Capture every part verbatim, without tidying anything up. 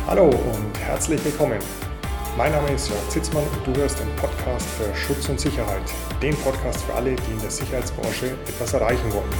Hallo und herzlich willkommen. Mein Name ist Jörg Zitzmann und du hörst den Podcast für Schutz und Sicherheit. Den Podcast für alle, die in der Sicherheitsbranche etwas erreichen wollen.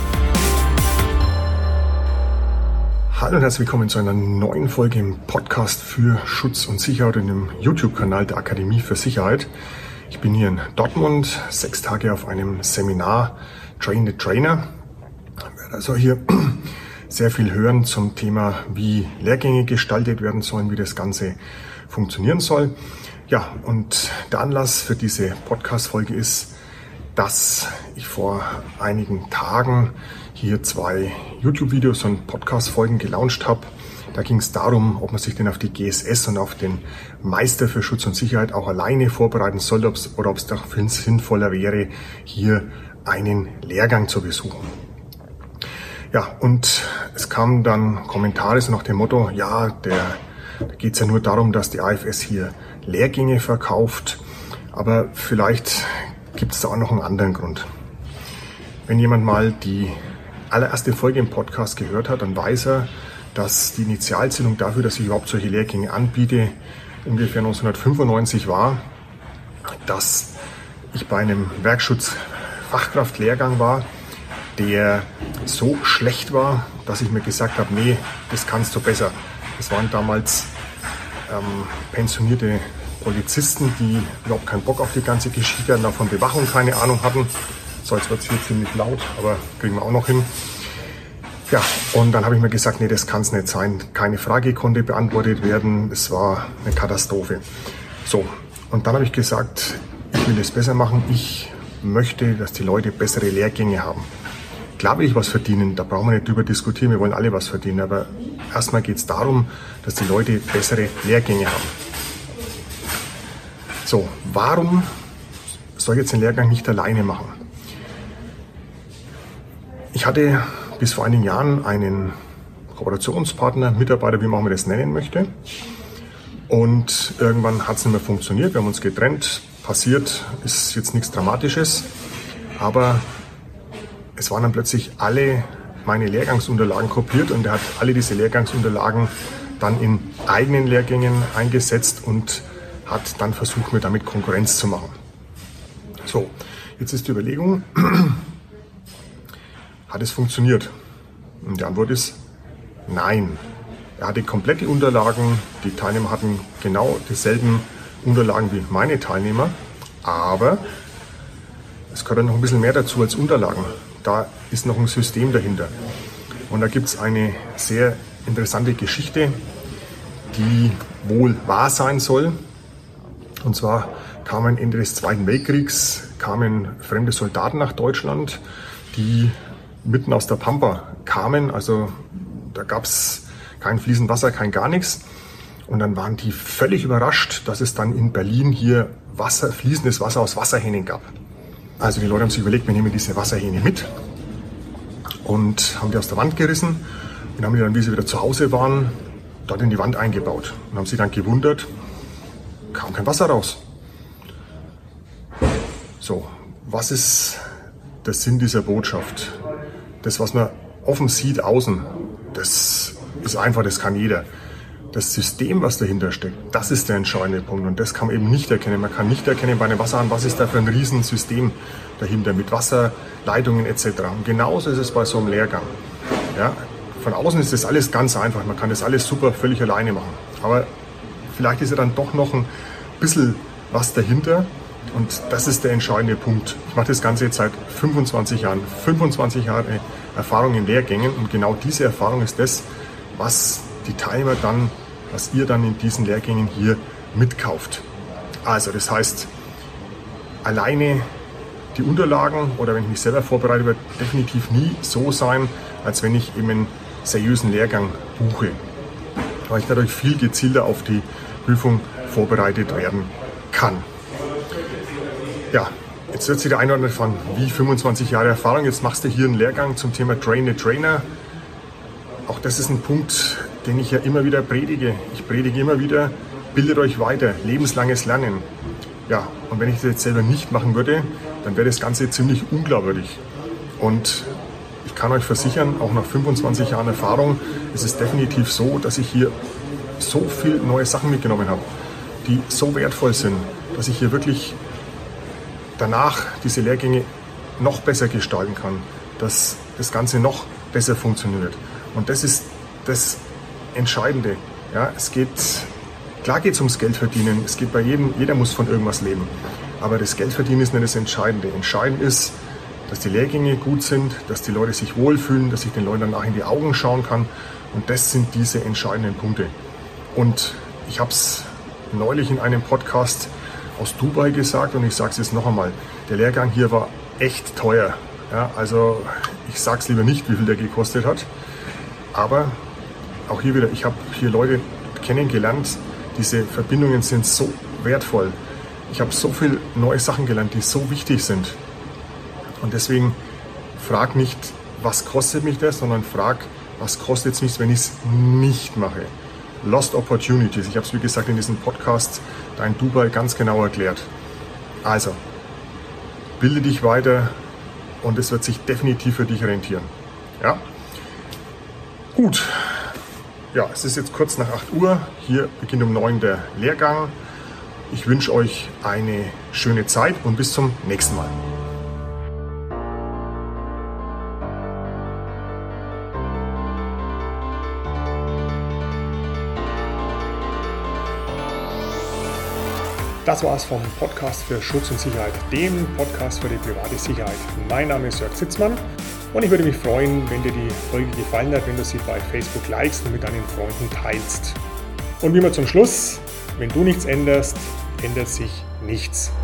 Hallo und herzlich willkommen zu einer neuen Folge im Podcast für Schutz und Sicherheit in dem YouTube-Kanal der Akademie für Sicherheit. Ich bin hier in Dortmund, sechs Tage auf einem Seminar Train the Trainer. Ich werde also hier sehr viel hören zum Thema, wie Lehrgänge gestaltet werden sollen, wie das Ganze funktionieren soll. Ja, und der Anlass für diese Podcast-Folge ist, dass ich vor einigen Tagen hier zwei YouTube-Videos und Podcast-Folgen gelauncht habe. Da ging es darum, ob man sich denn auf die G S S und auf den Meister für Schutz und Sicherheit auch alleine vorbereiten soll ob's, oder ob es doch viel sinnvoller wäre, hier einen Lehrgang zu besuchen. Ja, und es kamen dann Kommentare so nach dem Motto, ja, der, da geht es ja nur darum, dass die A F S hier Lehrgänge verkauft, aber vielleicht gibt es da auch noch einen anderen Grund. Wenn jemand mal die allererste Folge im Podcast gehört hat, dann weiß er, dass die Initialzündung dafür, dass ich überhaupt solche Lehrgänge anbiete, ungefähr neunzehnhundertfünfundneunzig war, dass ich bei einem Werkschutz-Fachkraft-Lehrgang war, der so schlecht war, dass ich mir gesagt habe, nee, das kannst du besser. Das waren damals ähm, pensionierte Polizisten, die überhaupt keinen Bock auf die ganze Geschichte hatten, auch von Bewachung keine Ahnung hatten. So, jetzt wird es hier ziemlich laut, aber kriegen wir auch noch hin. Ja, und dann habe ich mir gesagt, nee, das kann es nicht sein. Keine Frage konnte beantwortet werden. Es war eine Katastrophe. So, und dann habe ich gesagt, ich will es besser machen. Ich möchte, dass die Leute bessere Lehrgänge haben. Klar will ich was verdienen, da brauchen wir nicht drüber diskutieren, wir wollen alle was verdienen, aber erstmal geht es darum, dass die Leute bessere Lehrgänge haben. So, warum soll ich jetzt den Lehrgang nicht alleine machen? Ich hatte bis vor einigen Jahren einen Kooperationspartner, Mitarbeiter, wie man das nennen möchte, und irgendwann hat es nicht mehr funktioniert, wir haben uns getrennt, passiert, ist jetzt nichts Dramatisches, aber es waren dann plötzlich alle meine Lehrgangsunterlagen kopiert und er hat alle diese Lehrgangsunterlagen dann in eigenen Lehrgängen eingesetzt und hat dann versucht, mir damit Konkurrenz zu machen. So, jetzt ist die Überlegung, hat es funktioniert? Und die Antwort ist nein. Er hatte komplette Unterlagen, die Teilnehmer hatten genau dieselben Unterlagen wie meine Teilnehmer, aber es gehört noch ein bisschen mehr dazu als Unterlagen. Da ist noch ein System dahinter. Und da gibt es eine sehr interessante Geschichte, die wohl wahr sein soll. Und zwar kamen Ende des Zweiten Weltkriegs kamen fremde Soldaten nach Deutschland, die mitten aus der Pampa kamen. Also da gab es kein fließend Wasser, kein gar nichts. Und dann waren die völlig überrascht, dass es dann in Berlin hier Wasser, fließendes Wasser aus Wasserhähnen gab. Also die Leute haben sich überlegt, wir nehmen diese Wasserhähne mit und haben die aus der Wand gerissen und haben die dann, wie sie wieder zu Hause waren, dort in die Wand eingebaut. Und haben sich dann gewundert, kam kein Wasser raus. So, was ist der Sinn dieser Botschaft? Das, was man offen sieht außen, das ist einfach, das kann jeder. Das System, was dahinter steckt, das ist der entscheidende Punkt und das kann man eben nicht erkennen. Man kann nicht erkennen bei einem Wasserhahn, was ist da für ein Riesensystem dahinter mit Wasserleitungen et cetera. Und genauso ist es bei so einem Lehrgang. Ja, von außen ist das alles ganz einfach, man kann das alles super völlig alleine machen. Aber vielleicht ist ja dann doch noch ein bisschen was dahinter und das ist der entscheidende Punkt. Ich mache das Ganze jetzt seit fünfundzwanzig Jahren, fünfundzwanzig Jahre Erfahrung in Lehrgängen und genau diese Erfahrung ist das, was die Teilnehmer dann, was ihr dann in diesen Lehrgängen hier mitkauft. Also das heißt, alleine die Unterlagen oder wenn ich mich selber vorbereite, wird definitiv nie so sein, als wenn ich eben einen seriösen Lehrgang buche, weil ich dadurch viel gezielter auf die Prüfung vorbereitet werden kann. Ja, jetzt wird sich der eine oder andere fragen, wie fünfundzwanzig Jahre Erfahrung, jetzt machst du hier einen Lehrgang zum Thema Train the Trainer. Auch das ist ein Punkt, den ich ja immer wieder predige. Ich predige immer wieder, bildet euch weiter, lebenslanges Lernen. Ja, und wenn ich das jetzt selber nicht machen würde, dann wäre das Ganze ziemlich unglaubwürdig. Und ich kann euch versichern, auch nach fünfundzwanzig Jahren Erfahrung ist es definitiv so, dass ich hier so viele neue Sachen mitgenommen habe, die so wertvoll sind, dass ich hier wirklich danach diese Lehrgänge noch besser gestalten kann, dass das Ganze noch besser funktioniert. Und das ist das Entscheidende. Ja, es geht, klar geht es ums Geldverdienen, es geht bei jedem, jeder muss von irgendwas leben. Aber das Geldverdienen ist nicht das Entscheidende. Entscheidend ist, dass die Lehrgänge gut sind, dass die Leute sich wohlfühlen, dass ich den Leuten danach in die Augen schauen kann. Und das sind diese entscheidenden Punkte. Und ich habe es neulich in einem Podcast aus Dubai gesagt und ich sage es jetzt noch einmal. Der Lehrgang hier war echt teuer. Ja, also ich sage es lieber nicht, wie viel der gekostet hat. Aber auch hier wieder, ich habe hier Leute kennengelernt. Diese Verbindungen sind so wertvoll. Ich habe so viele neue Sachen gelernt, die so wichtig sind. Und deswegen frag nicht, was kostet mich das, sondern frag, was kostet es mich, wenn ich es nicht mache. Lost Opportunities. Ich habe es, wie gesagt, in diesem Podcast da in Dubai ganz genau erklärt. Also, bilde dich weiter und es wird sich definitiv für dich rentieren. Ja? Gut. Ja, es ist jetzt kurz nach acht Uhr. Hier beginnt um neun der Lehrgang. Ich wünsche euch eine schöne Zeit und bis zum nächsten Mal. Das war's vom Podcast für Schutz und Sicherheit, dem Podcast für die private Sicherheit. Mein Name ist Jörg Sitzmann und ich würde mich freuen, wenn dir die Folge gefallen hat, wenn du sie bei Facebook likest und mit deinen Freunden teilst. Und wie immer zum Schluss, wenn du nichts änderst, ändert sich nichts.